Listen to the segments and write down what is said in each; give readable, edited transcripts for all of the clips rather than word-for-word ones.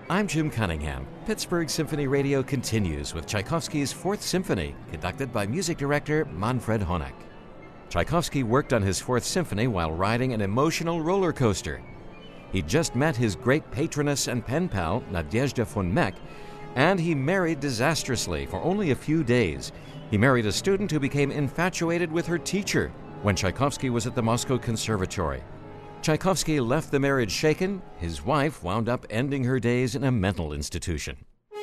I'm Jim Cunningham. Pittsburgh Symphony Radio continues with Tchaikovsky's Fourth Symphony, conducted by music director Manfred Honeck. Tchaikovsky worked on his Fourth Symphony while riding an emotional roller coaster. He'd just met his great patroness and pen pal, Nadezhda von Meck, and he married disastrously for only a few days. He married a student who became infatuated with her teacher when Tchaikovsky was at the Moscow Conservatory. Tchaikovsky left the marriage shaken. His wife wound up ending her days in a mental institution.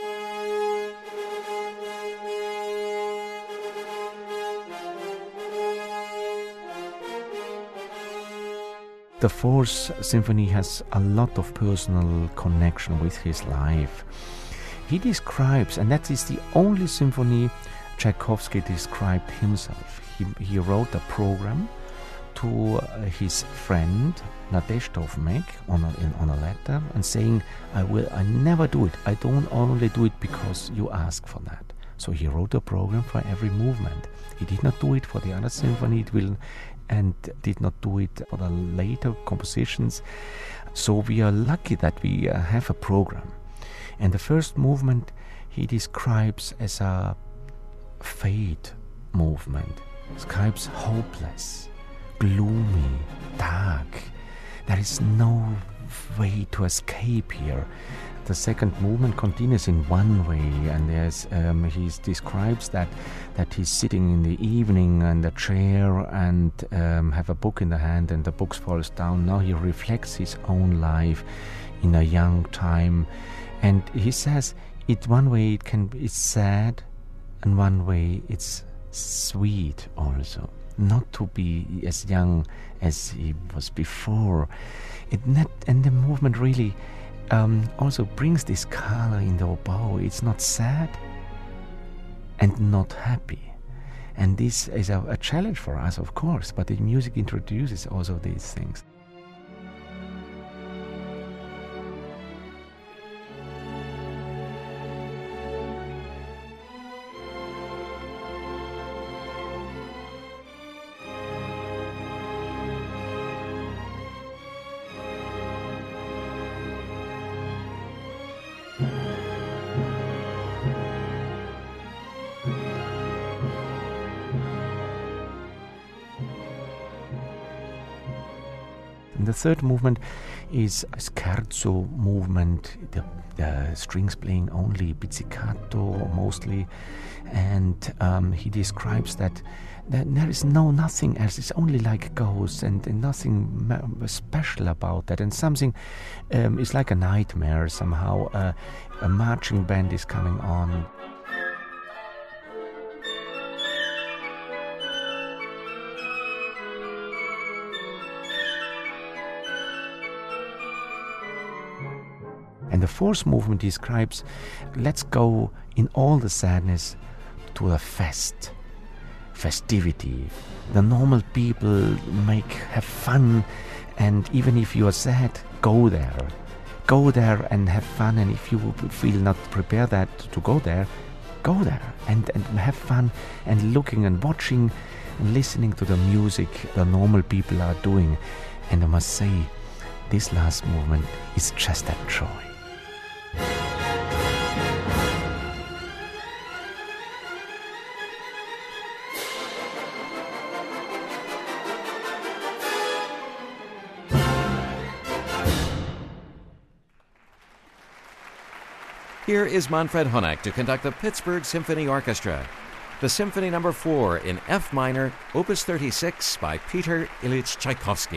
The Fourth Symphony has a lot of personal connection with his life. He describes, and that is the only symphony Tchaikovsky described himself. He wrote a program to his friend Nadezhda von Meck on a letter and saying, I never do it. I don't only do it because you ask for that. So he wrote a program for every movement. He did not do it for the other symphony and did not do it for the later compositions. So we are lucky that we have a program. And the first movement he describes as a fade movement. Describes hopeless, gloomy, dark. There is no way to escape here. The second movement continues in one way, and he describes that he's sitting in the evening in the chair and have a book in the hand, and the book falls down. Now he reflects his own life in a young time, and he says, one way it's sad, and one way it's sweet also. Not to be as young as he was before. And the movement really also brings this color in the oboe. It's not sad and not happy. And this is a challenge for us, of course, but the music introduces also these things. And the third movement is a scherzo movement, the strings playing only pizzicato mostly, and he describes that there is nothing else. It's only like ghosts and nothing special about that, and something is like a nightmare somehow. A marching band is coming on. And the fourth movement describes, let's go in all the sadness to a festivity. The normal people have fun, and even if you are sad, go there and have fun. And if you feel not prepared to go there and have fun and looking and watching and listening to the music the normal people are doing. And I must say, this last movement is just that joy. Here is Manfred Honeck to conduct the Pittsburgh Symphony Orchestra. The Symphony No. 4 in F minor, Opus 36 by Peter Ilyich Tchaikovsky.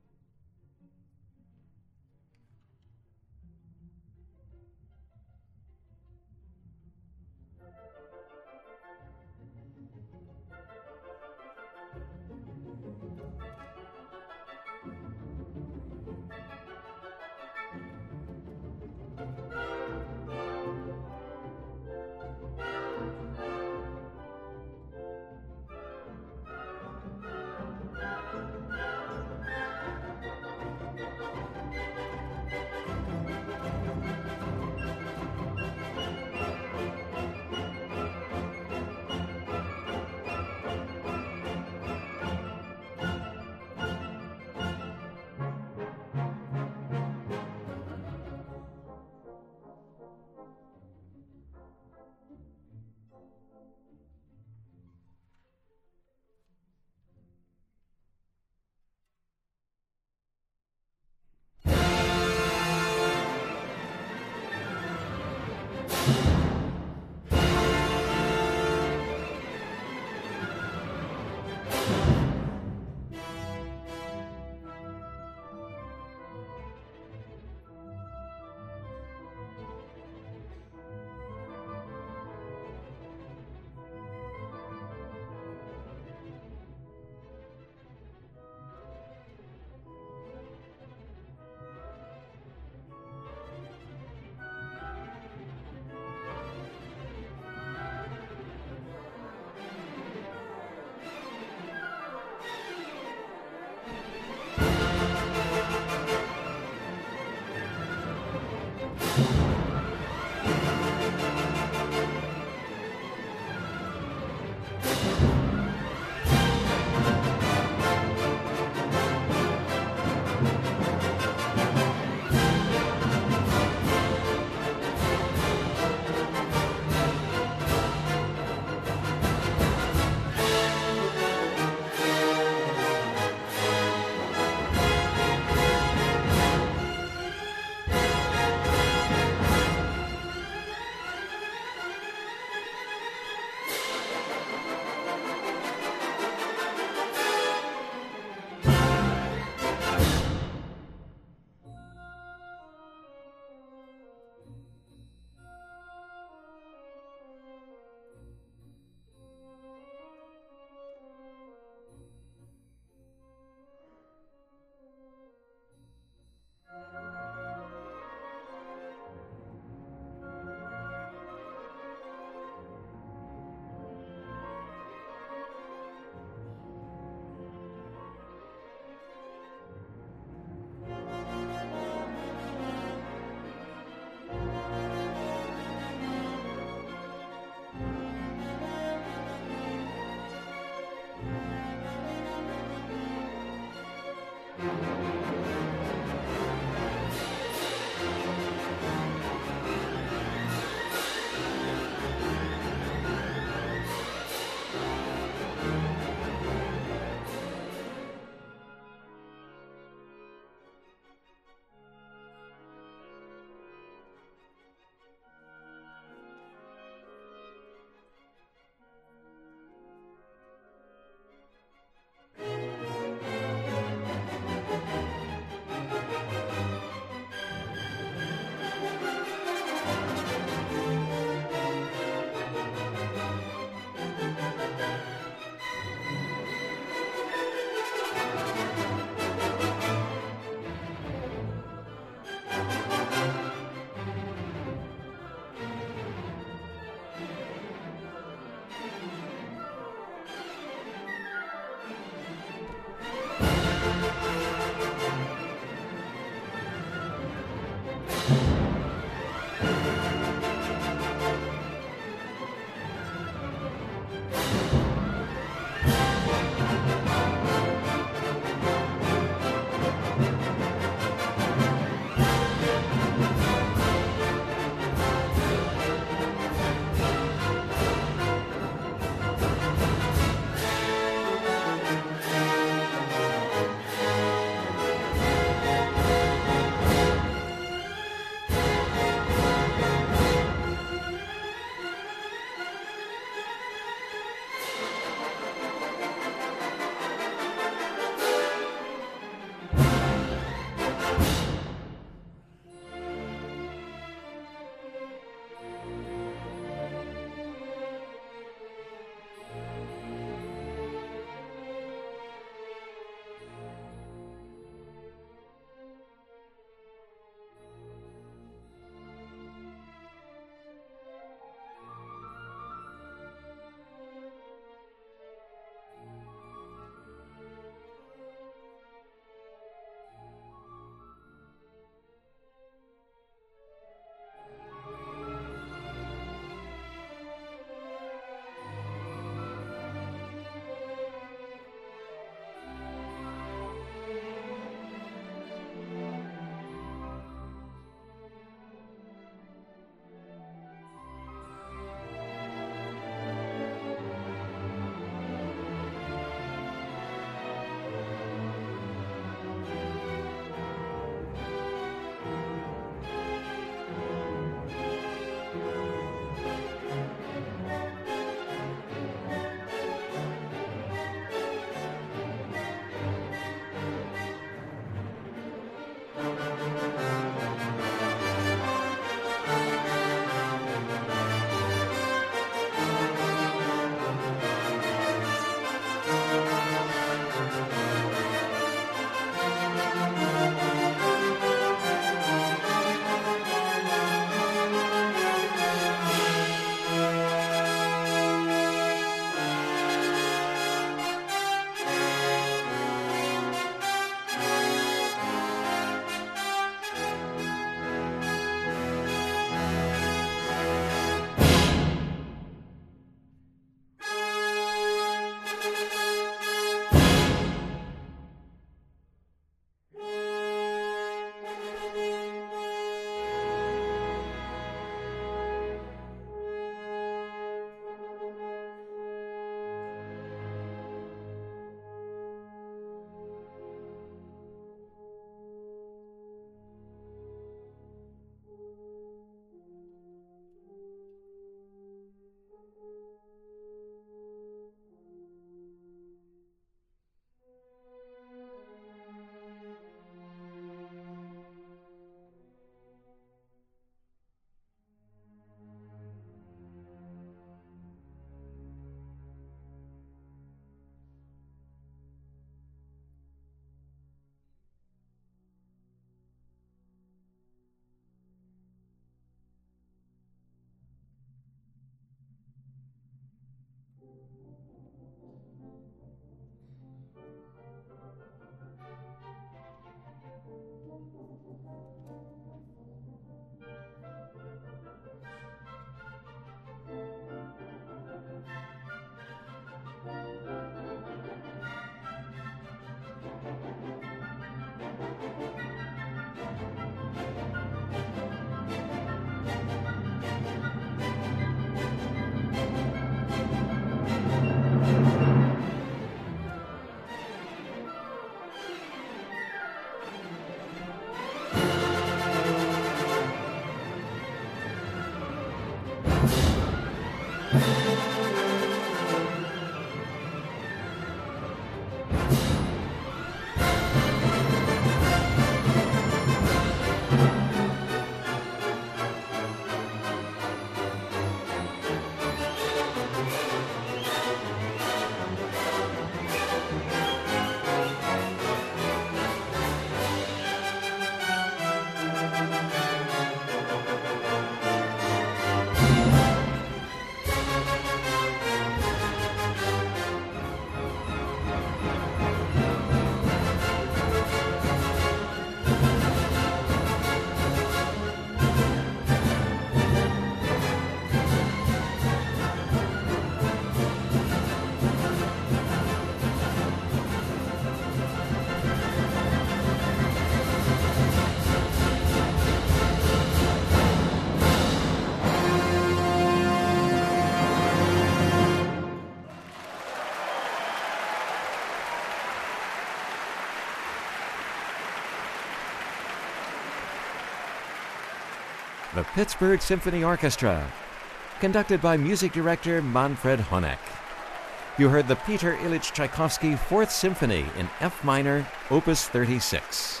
the Pittsburgh Symphony Orchestra, conducted by music director Manfred Honeck. You heard the Peter Ilyich Tchaikovsky Fourth Symphony in F minor, Opus 36.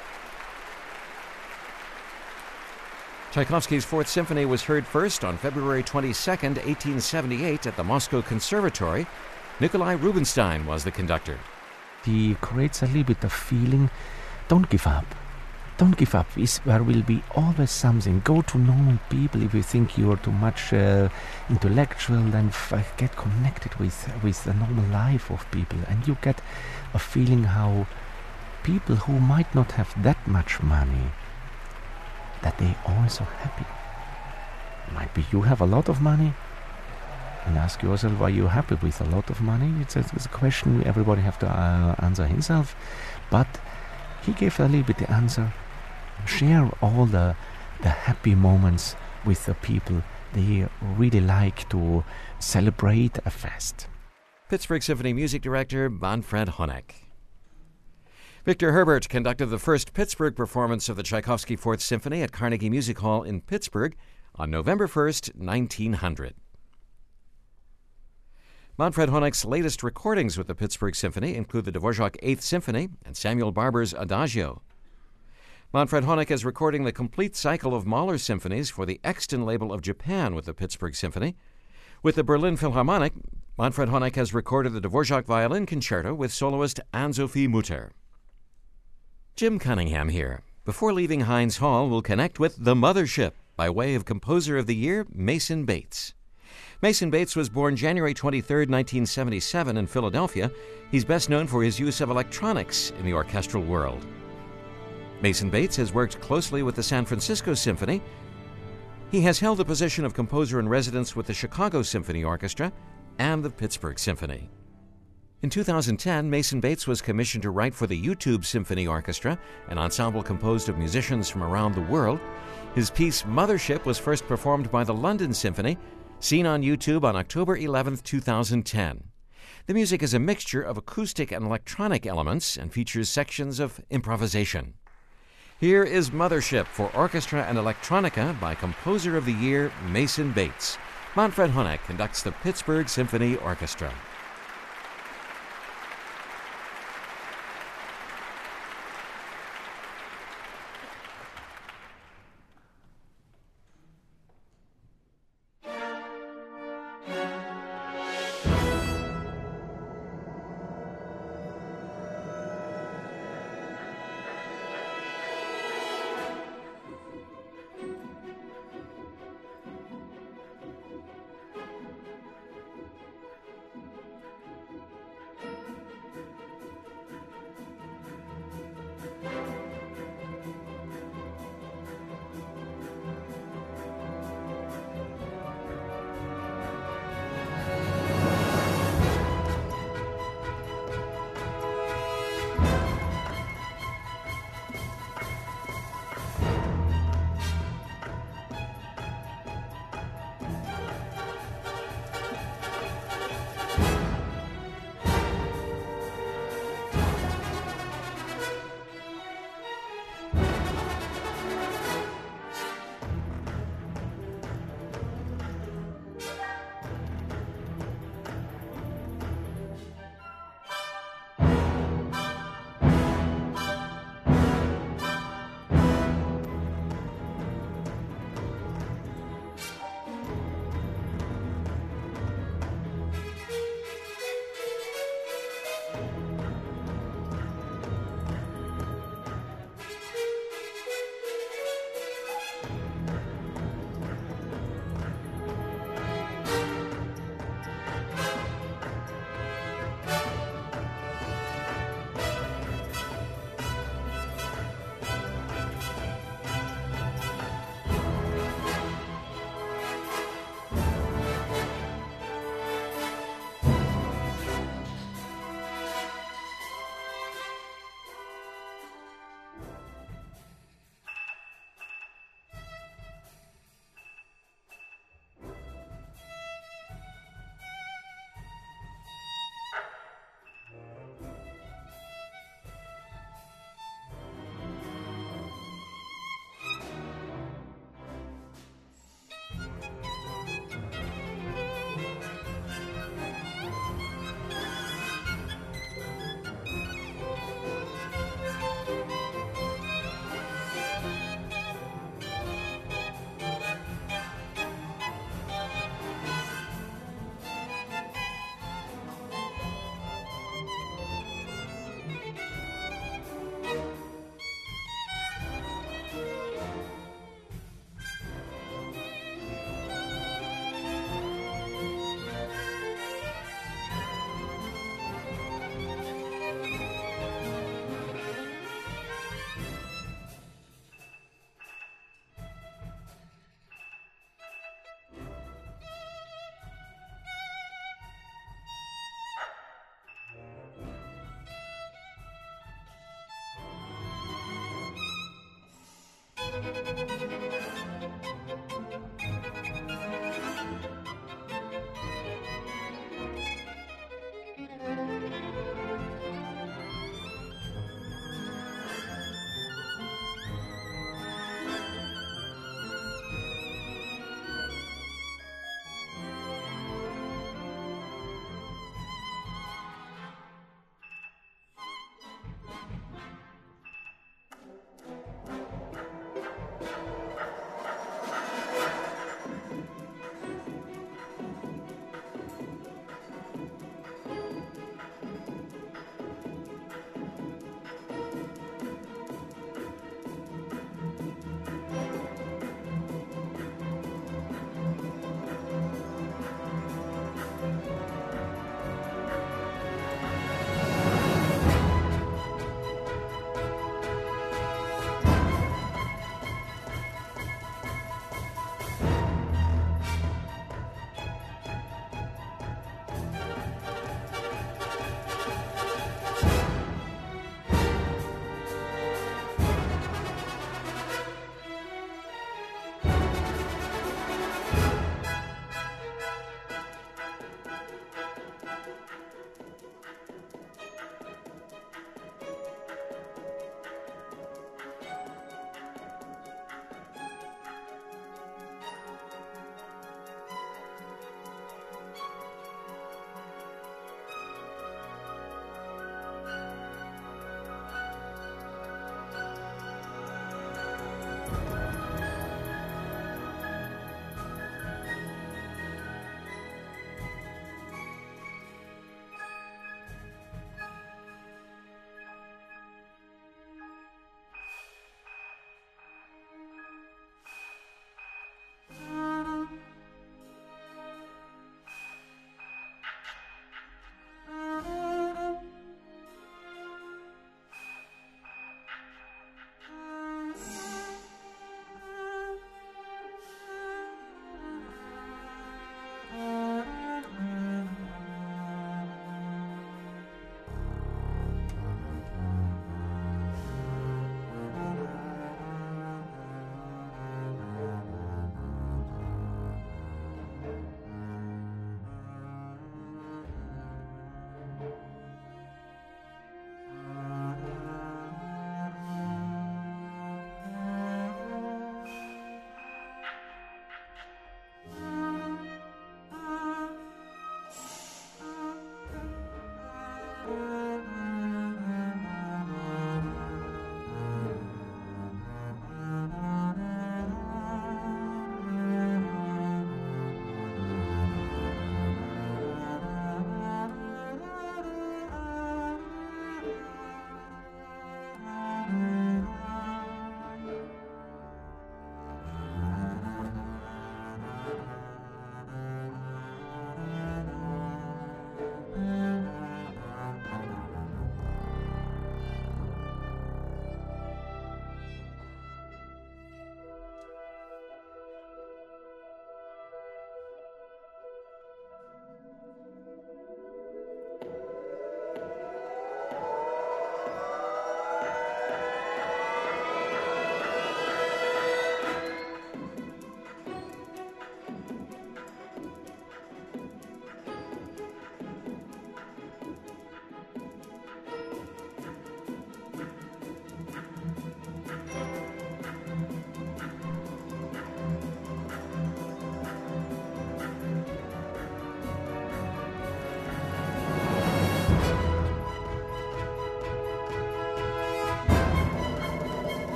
Tchaikovsky's Fourth Symphony was heard first on February 22, 1878 at the Moscow Conservatory. Nikolai Rubinstein was the conductor. He creates a little bit of feeling, don't give up. Don't give up. There will be always something. Go to normal people. If you think you are too much intellectual, then get connected with the normal life of people. And you get a feeling how people who might not have that much money, that they are also happy. Might be you have a lot of money, and ask yourself, are you happy with a lot of money? It's a question everybody have to answer himself. But he gave a little bit the answer. Share all the happy moments with the people. They really like to celebrate a fest. Pittsburgh Symphony music director Manfred Honeck. Victor Herbert conducted the first Pittsburgh performance of the Tchaikovsky Fourth Symphony at Carnegie Music Hall in Pittsburgh on November 1st, 1900. Manfred Honeck's latest recordings with the Pittsburgh Symphony include the Dvorak Eighth Symphony and Samuel Barber's Adagio. Manfred Honeck is recording the complete cycle of Mahler symphonies for the Exton label of Japan with the Pittsburgh Symphony. With the Berlin Philharmonic, Manfred Honeck has recorded the Dvorak Violin Concerto with soloist Anne-Sophie Mutter. Jim Cunningham here. Before leaving Heinz Hall, we'll connect with The Mothership by way of Composer of the Year, Mason Bates. Mason Bates was born January 23, 1977 in Philadelphia. He's best known for his use of electronics in the orchestral world. Mason Bates has worked closely with the San Francisco Symphony. He has held the position of composer-in-residence with the Chicago Symphony Orchestra and the Pittsburgh Symphony. In 2010, Mason Bates was commissioned to write for the YouTube Symphony Orchestra, an ensemble composed of musicians from around the world. His piece Mothership was first performed by the London Symphony, seen on YouTube on October 11, 2010. The music is a mixture of acoustic and electronic elements and features sections of improvisation. Here is Mothership for Orchestra and Electronica by Composer of the Year, Mason Bates. Manfred Honeck conducts the Pittsburgh Symphony Orchestra.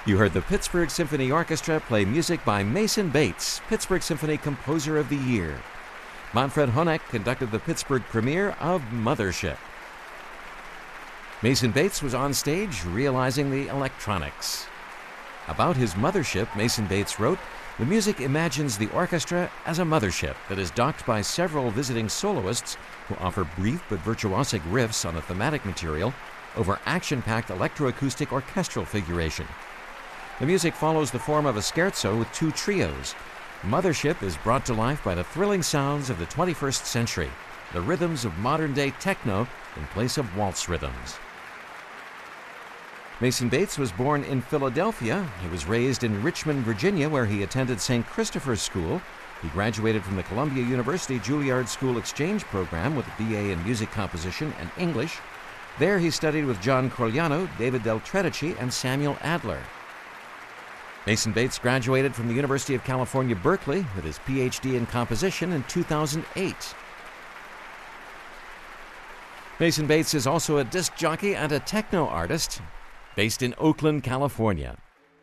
You heard the Pittsburgh Symphony Orchestra play music by Mason Bates, Pittsburgh Symphony Composer of the Year. Manfred Honeck conducted the Pittsburgh premiere of Mothership. Mason Bates was on stage realizing the electronics. About his mothership, Mason Bates wrote, "The music imagines the orchestra as a mothership that is docked by several visiting soloists who offer brief but virtuosic riffs on the thematic material over action-packed electroacoustic orchestral figuration. The music follows the form of a scherzo with two trios. Mothership is brought to life by the thrilling sounds of the 21st century, the rhythms of modern-day techno in place of waltz rhythms." Mason Bates was born in Philadelphia. He was raised in Richmond, Virginia, where he attended St. Christopher's School. He graduated from the Columbia University Juilliard School Exchange Program with a BA in Music Composition and English. There he studied with John Corigliano, David Del Tredici, and Samuel Adler. Mason Bates graduated from the University of California, Berkeley, with his PhD in composition in 2008. Mason Bates is also a disc jockey and a techno artist based in Oakland, California.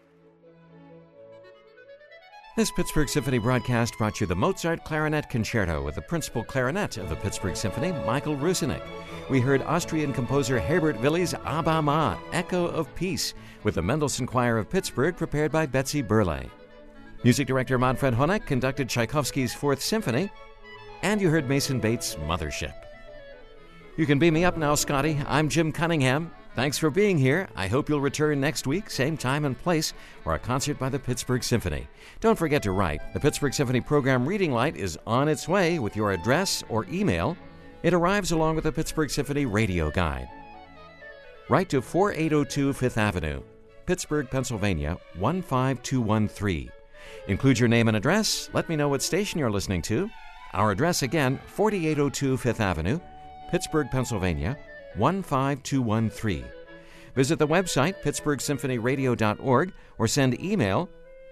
This Pittsburgh Symphony broadcast brought you the Mozart Clarinet Concerto with the principal clarinet of the Pittsburgh Symphony, Michael Rusinek. We heard Austrian composer Herbert Willi's Abba Ma, Echo of Peace, with the Mendelssohn Choir of Pittsburgh prepared by Betsy Burley. Music director Manfred Honeck conducted Tchaikovsky's Fourth Symphony, and you heard Mason Bates' Mothership. You can beam me up now, Scotty. I'm Jim Cunningham. Thanks for being here. I hope you'll return next week, same time and place, for a concert by the Pittsburgh Symphony. Don't forget to write. The Pittsburgh Symphony Program Reading Light is on its way with your address or email. It arrives along with the Pittsburgh Symphony Radio Guide. Write to 4802 Fifth Avenue, Pittsburgh, Pennsylvania, 15213. Include your name and address. Let me know what station you're listening to. Our address again, 4802 Fifth Avenue, Pittsburgh, Pennsylvania, 15213. Visit the website, pittsburghsymphonyradio.org, or send email,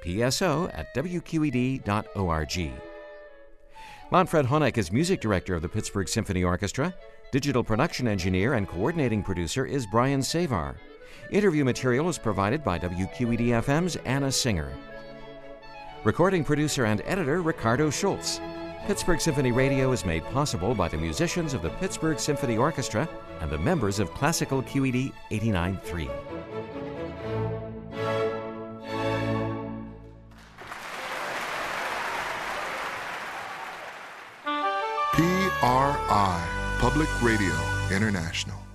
pso@wqed.org. Manfred Honeck is music director of the Pittsburgh Symphony Orchestra. Digital production engineer and coordinating producer is Brian Savar. Interview material is provided by WQED-FM's Anna Singer. Recording producer and editor Ricardo Schultz. Pittsburgh Symphony Radio is made possible by the musicians of the Pittsburgh Symphony Orchestra and the members of Classical QED 89.3. PRI, Public Radio International.